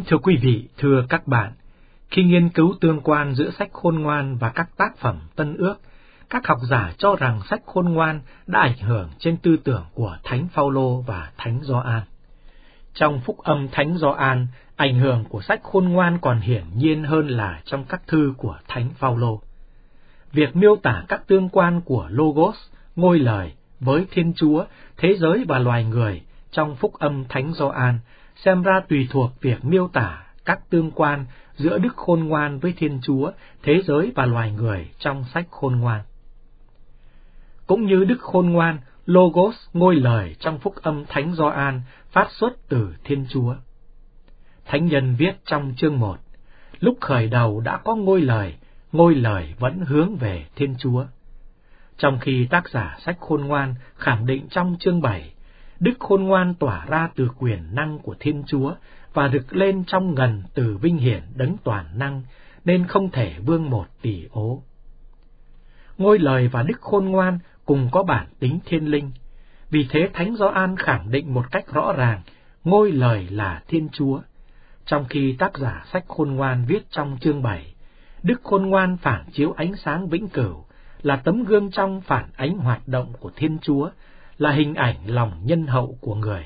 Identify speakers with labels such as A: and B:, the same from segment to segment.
A: Thưa quý vị, thưa các bạn, khi nghiên cứu tương quan giữa sách Khôn Ngoan và các tác phẩm Tân Ước, các học giả cho rằng sách Khôn Ngoan đã ảnh hưởng trên tư tưởng của Thánh Phaolô và Thánh Gioan. Trong Phúc Âm Thánh Gioan, ảnh hưởng của sách Khôn Ngoan còn hiển nhiên hơn là trong các thư của Thánh Phaolô. Việc miêu tả các tương quan của Logos, ngôi lời, với Thiên Chúa, thế giới và loài người trong Phúc Âm Thánh Gioan xem ra tùy thuộc việc miêu tả các tương quan giữa Đức Khôn Ngoan với Thiên Chúa, thế giới và loài người trong sách Khôn Ngoan. Cũng như Đức Khôn Ngoan, Logos, ngôi lời trong Phúc Âm Thánh Gioan phát xuất từ Thiên Chúa. Thánh nhân viết trong chương 1, lúc khởi đầu đã có ngôi lời vẫn hướng về Thiên Chúa. Trong khi tác giả sách Khôn Ngoan khẳng định trong chương 7, Đức Khôn Ngoan tỏa ra từ quyền năng của Thiên Chúa và rực lên trong ngần từ vinh hiển đấng toàn năng, nên không thể vương một tỳ ố. Ngôi lời và Đức Khôn Ngoan cùng có bản tính thiên linh, vì thế Thánh Gioan khẳng định một cách rõ ràng, ngôi lời là Thiên Chúa. Trong khi tác giả sách Khôn Ngoan viết trong chương 7, Đức Khôn Ngoan phản chiếu ánh sáng vĩnh cửu, là tấm gương trong phản ánh hoạt động của Thiên Chúa, là hình ảnh lòng nhân hậu của người.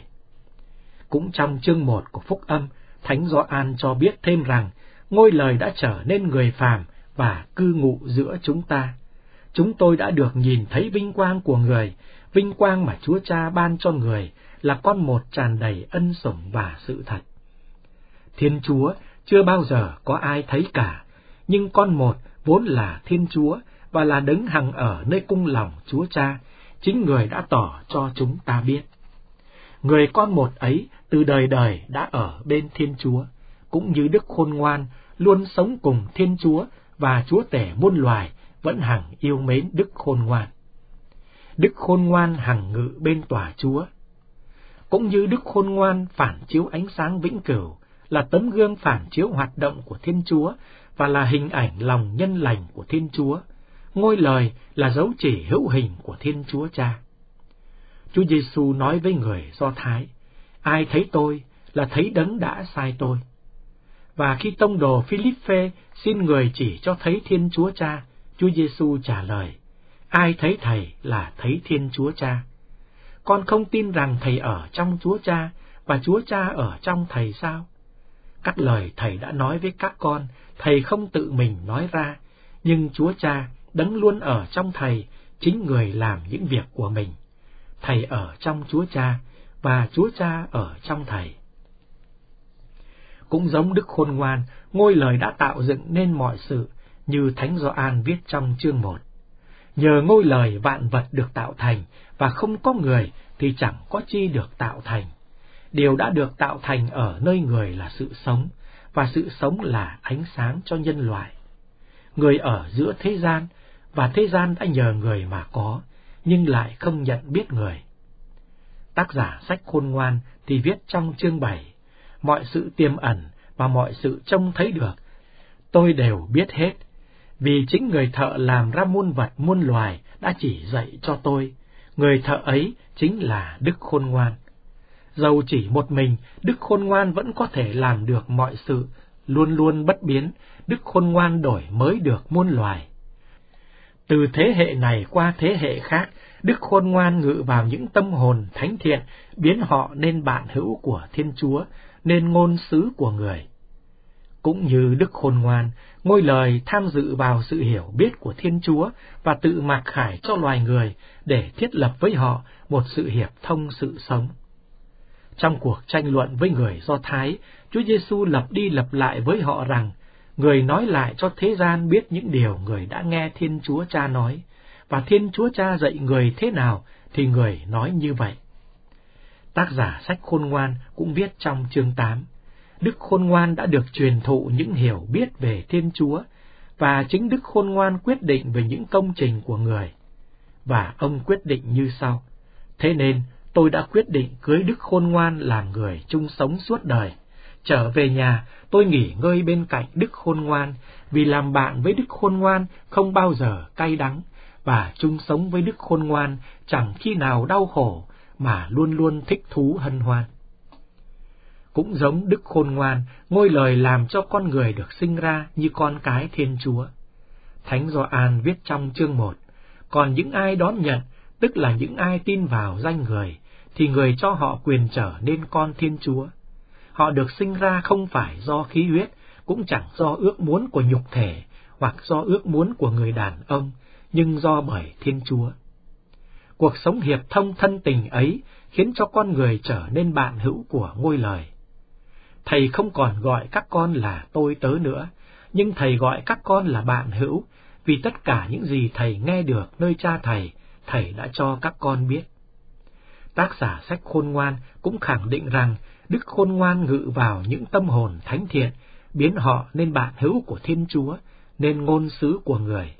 A: Cũng trong chương 1 của Phúc Âm, Thánh Gioan cho biết thêm rằng, ngôi lời đã trở nên người phàm và cư ngụ giữa chúng ta. Chúng tôi đã được nhìn thấy vinh quang của người, vinh quang mà Chúa Cha ban cho người, là con một tràn đầy ân sủng và sự thật. Thiên Chúa chưa bao giờ có ai thấy cả, nhưng con một vốn là Thiên Chúa và là đấng hằng ở nơi cung lòng Chúa Cha, chính người đã tỏ cho chúng ta biết. Người con một ấy từ đời đời đã ở bên Thiên Chúa, cũng như Đức Khôn Ngoan luôn sống cùng Thiên Chúa và Chúa tể muôn loài vẫn hằng yêu mến Đức Khôn Ngoan. Đức Khôn Ngoan hằng ngự bên tòa Chúa. Cũng như Đức Khôn Ngoan phản chiếu ánh sáng vĩnh cửu, là tấm gương phản chiếu hoạt động của Thiên Chúa và là hình ảnh lòng nhân lành của Thiên Chúa, ngôi lời là dấu chỉ hữu hình của Thiên Chúa Cha. Chúa Giêsu nói với người Do Thái, ai thấy tôi là thấy đấng đã sai tôi. Và khi tông đồ Philippe xin người chỉ cho thấy Thiên Chúa Cha, Chúa Giêsu trả lời, ai thấy Thầy là thấy Thiên Chúa Cha. Con không tin rằng Thầy ở trong Chúa Cha và Chúa Cha ở trong Thầy sao? Các lời Thầy đã nói với các con, Thầy không tự mình nói ra, nhưng Chúa Cha đấng luôn ở trong Thầy, chính người làm những việc của mình. Thầy ở trong Chúa Cha và Chúa Cha ở trong Thầy. Cũng giống Đức Khôn Ngoan, ngôi lời đã tạo dựng nên mọi sự, như Thánh Gioan viết trong chương 1. Nhờ ngôi lời vạn vật được tạo thành, và không có người thì chẳng có chi được tạo thành. Điều đã được tạo thành ở nơi người là sự sống, và sự sống là ánh sáng cho nhân loại. Người ở giữa thế gian, và thế gian đã nhờ người mà có, nhưng lại không nhận biết người. Tác giả sách Khôn Ngoan thì viết trong chương 7, mọi sự tiềm ẩn và mọi sự trông thấy được, tôi đều biết hết, vì chính người thợ làm ra muôn vật muôn loài đã chỉ dạy cho tôi, người thợ ấy chính là Đức Khôn Ngoan. Dầu chỉ một mình, Đức Khôn Ngoan vẫn có thể làm được mọi sự, luôn luôn bất biến, Đức Khôn Ngoan đổi mới được muôn loài. Từ thế hệ này qua thế hệ khác, Đức Khôn Ngoan ngự vào những tâm hồn thánh thiện, biến họ nên bạn hữu của Thiên Chúa, nên ngôn sứ của người. Cũng như Đức Khôn Ngoan, ngôi lời tham dự vào sự hiểu biết của Thiên Chúa và tự mặc khải cho loài người để thiết lập với họ một sự hiệp thông sự sống. Trong cuộc tranh luận với người Do Thái, Chúa Giêsu lặp đi lặp lại với họ rằng, người nói lại cho thế gian biết những điều người đã nghe Thiên Chúa Cha nói, và Thiên Chúa Cha dạy người thế nào thì người nói như vậy. Tác giả sách Khôn Ngoan cũng viết trong chương 8, Đức Khôn Ngoan đã được truyền thụ những hiểu biết về Thiên Chúa, và chính Đức Khôn Ngoan quyết định về những công trình của người. Và ông quyết định như sau, thế nên tôi đã quyết định cưới Đức Khôn Ngoan làm người chung sống suốt đời. Trở về nhà, tôi nghỉ ngơi bên cạnh Đức Khôn Ngoan, vì làm bạn với Đức Khôn Ngoan không bao giờ cay đắng, và chung sống với Đức Khôn Ngoan chẳng khi nào đau khổ, mà luôn luôn thích thú hân hoan. Cũng giống Đức Khôn Ngoan, ngôi lời làm cho con người được sinh ra như con cái Thiên Chúa. Thánh Gioan viết trong chương 1, còn những ai đón nhận, tức là những ai tin vào danh Người, thì Người cho họ quyền trở nên con Thiên Chúa. Họ được sinh ra không phải do khí huyết, cũng chẳng do ước muốn của nhục thể, hoặc do ước muốn của người đàn ông, nhưng do bởi Thiên Chúa. Cuộc sống hiệp thông thân tình ấy khiến cho con người trở nên bạn hữu của ngôi lời. Thầy không còn gọi các con là tôi tớ nữa, nhưng Thầy gọi các con là bạn hữu, vì tất cả những gì Thầy nghe được nơi Cha Thầy, Thầy đã cho các con biết. Tác giả sách Khôn Ngoan cũng khẳng định rằng Đức Khôn Ngoan ngự vào những tâm hồn thánh thiện, biến họ nên bạn hữu của Thiên Chúa, nên ngôn sứ của Người.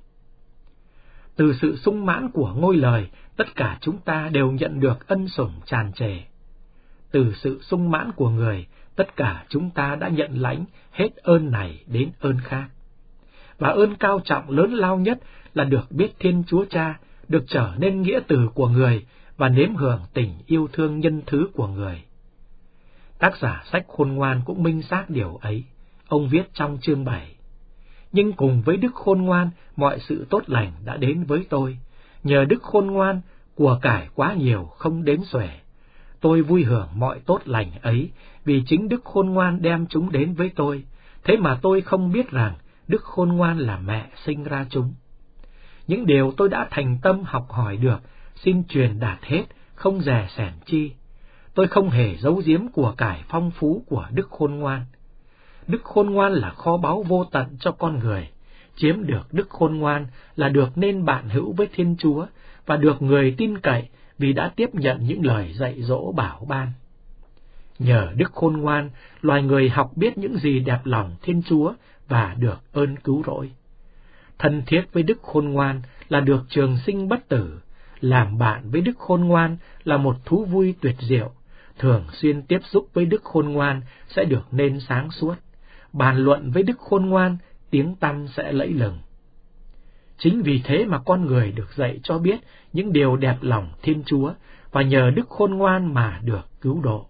A: Từ sự sung mãn của ngôi lời, tất cả chúng ta đều nhận được ân sủng tràn trề. Từ sự sung mãn của Người, tất cả chúng ta đã nhận lãnh hết ơn này đến ơn khác. Và ơn cao trọng lớn lao nhất là được biết Thiên Chúa Cha, được trở nên nghĩa tử của Người và nếm hưởng tình yêu thương nhân thứ của Người. Tác giả sách Khôn Ngoan cũng minh xác điều ấy. Ông viết trong chương 7, nhưng cùng với Đức Khôn Ngoan, mọi sự tốt lành đã đến với tôi. Nhờ Đức Khôn Ngoan, của cải quá nhiều không đếm xuể. Tôi vui hưởng mọi tốt lành ấy, vì chính Đức Khôn Ngoan đem chúng đến với tôi. Thế mà tôi không biết rằng Đức Khôn Ngoan là mẹ sinh ra chúng. Những điều tôi đã thành tâm học hỏi được, xin truyền đạt hết, không dè sẻn chi. Tôi không hề giấu giếm của cải phong phú của Đức Khôn Ngoan. Đức Khôn Ngoan là kho báu vô tận cho con người. Chiếm được Đức Khôn Ngoan là được nên bạn hữu với Thiên Chúa, và được người tin cậy vì đã tiếp nhận những lời dạy dỗ bảo ban. Nhờ Đức Khôn Ngoan, loài người học biết những gì đẹp lòng Thiên Chúa và được ơn cứu rỗi. Thân thiết với Đức Khôn Ngoan là được trường sinh bất tử. Làm bạn với Đức Khôn Ngoan là một thú vui tuyệt diệu. Thường xuyên tiếp xúc với Đức Khôn Ngoan sẽ được nên sáng suốt. Bàn luận với Đức Khôn Ngoan, tiếng tăm sẽ lẫy lừng. Chính vì thế mà con người được dạy cho biết những điều đẹp lòng Thiên Chúa, và nhờ Đức Khôn Ngoan mà được cứu độ.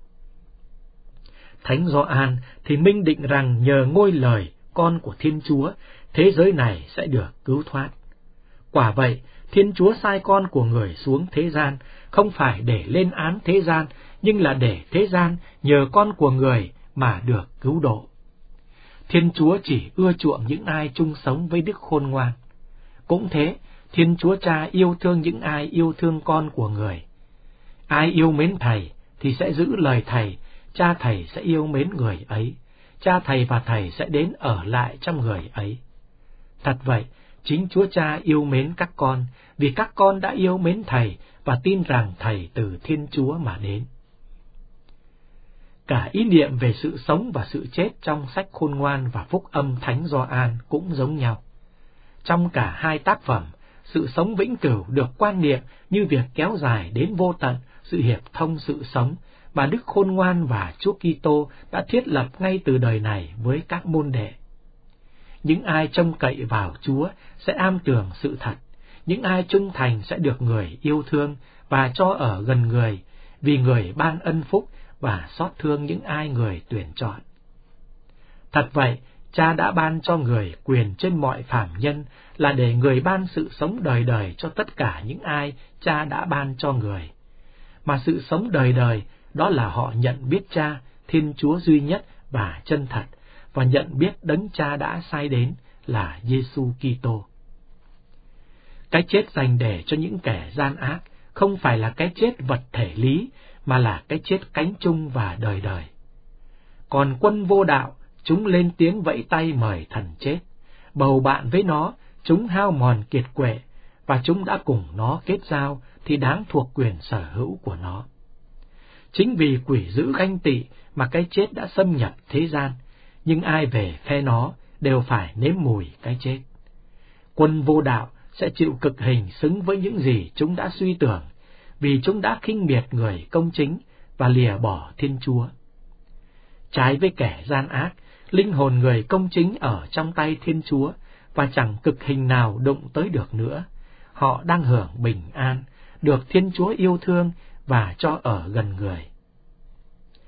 A: Thánh Gioan thì minh định rằng nhờ ngôi lời con của Thiên Chúa, thế giới này sẽ được cứu thoát. Quả vậy, Thiên Chúa sai con của Người xuống thế gian, không phải để lên án thế gian, nhưng là để thế gian nhờ con của Người mà được cứu độ. Thiên Chúa chỉ ưa chuộng những ai chung sống với Đức Khôn Ngoan. Cũng thế, Thiên Chúa Cha yêu thương những ai yêu thương con của Người. Ai yêu mến Thầy thì sẽ giữ lời Thầy, Cha Thầy sẽ yêu mến người ấy, Cha Thầy và Thầy sẽ đến ở lại trong người ấy. Thật vậy, chính Chúa Cha yêu mến các con, vì các con đã yêu mến Thầy và tin rằng Thầy từ Thiên Chúa mà đến. Cả ý niệm về sự sống và sự chết trong sách Khôn Ngoan và Phúc Âm Thánh Gioan cũng giống nhau. Trong cả hai tác phẩm, sự sống vĩnh cửu được quan niệm như việc kéo dài đến vô tận, sự hiệp thông sự sống mà Đức Khôn Ngoan và Chúa Kitô đã thiết lập ngay từ đời này với các môn đệ. Những ai trông cậy vào Chúa sẽ am tường sự thật, những ai trung thành sẽ được Người yêu thương và cho ở gần Người, vì Người ban ân phúc và xót thương những ai Người tuyển chọn. Thật vậy, Cha đã ban cho Người quyền trên mọi phàm nhân là để Người ban sự sống đời đời cho tất cả những ai Cha đã ban cho Người. Mà sự sống đời đời đó là họ nhận biết Cha, Thiên Chúa duy nhất và chân thật, và nhận biết Đấng Cha đã sai đến là Giêsu Kitô. Cái chết dành để cho những kẻ gian ác không phải là cái chết vật thể lý, mà là cái chết cánh chung và đời đời. Còn quân vô đạo, chúng lên tiếng vẫy tay mời thần chết. Bầu bạn với nó, chúng hao mòn kiệt quệ, và chúng đã cùng nó kết giao thì đáng thuộc quyền sở hữu của nó. Chính vì quỷ dữ ganh tị mà cái chết đã xâm nhập thế gian, nhưng ai về phe nó đều phải nếm mùi cái chết. Quân vô đạo sẽ chịu cực hình xứng với những gì chúng đã suy tưởng, vì chúng đã khinh miệt người công chính và lìa bỏ Thiên Chúa. Trái với kẻ gian ác, linh hồn người công chính ở trong tay Thiên Chúa và chẳng cực hình nào đụng tới được nữa. Họ đang hưởng bình an, được Thiên Chúa yêu thương và cho ở gần Người.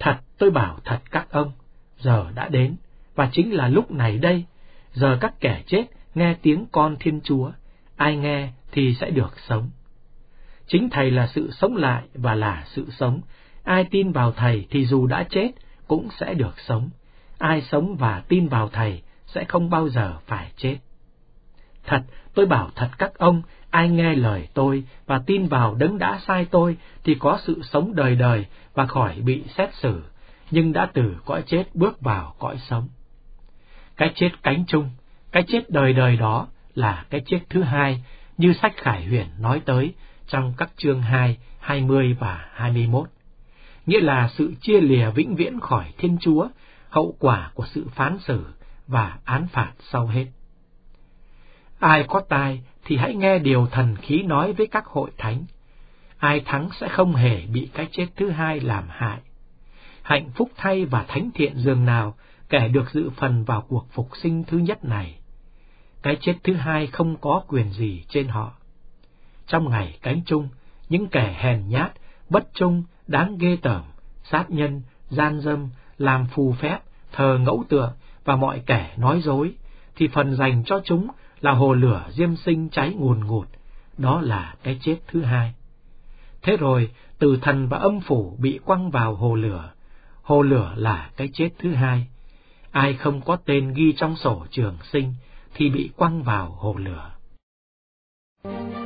A: Thật, tôi bảo thật các ông, giờ đã đến, và chính là lúc này đây, giờ các kẻ chết nghe tiếng con Thiên Chúa, ai nghe thì sẽ được sống. Chính Thầy là sự sống lại và là sự sống, ai tin vào Thầy thì dù đã chết cũng sẽ được sống, ai sống và tin vào Thầy sẽ không bao giờ phải chết. Thật, tôi bảo thật các ông, ai nghe lời tôi và tin vào Đấng đã sai tôi thì có sự sống đời đời và khỏi bị xét xử, nhưng đã từ cõi chết bước vào cõi sống. Cái chết cánh chung, cái chết đời đời đó là cái chết thứ hai, như sách Khải Huyền nói tới trong các chương 2, 20 và 21. Nghĩa là sự chia lìa vĩnh viễn khỏi Thiên Chúa, hậu quả của sự phán xử và án phạt sau hết. Ai có tai thì hãy nghe điều thần khí nói với các hội thánh. Ai thắng sẽ không hề bị cái chết thứ hai làm hại. Hạnh phúc thay và thánh thiện dường nào kẻ được dự phần vào cuộc phục sinh thứ nhất này. Cái chết thứ hai không có quyền gì trên họ. Trong ngày cánh chung, những kẻ hèn nhát, bất trung, đáng ghê tởm, sát nhân, gian dâm, làm phù phép, thờ ngẫu tượng và mọi kẻ nói dối, thì phần dành cho chúng là hồ lửa diêm sinh cháy ngùn ngụt, đó là cái chết thứ hai. Thế rồi, tử thần và âm phủ bị quăng vào hồ lửa là cái chết thứ hai. Ai không có tên ghi trong sổ trường sinh thì bị quăng vào hồ lửa.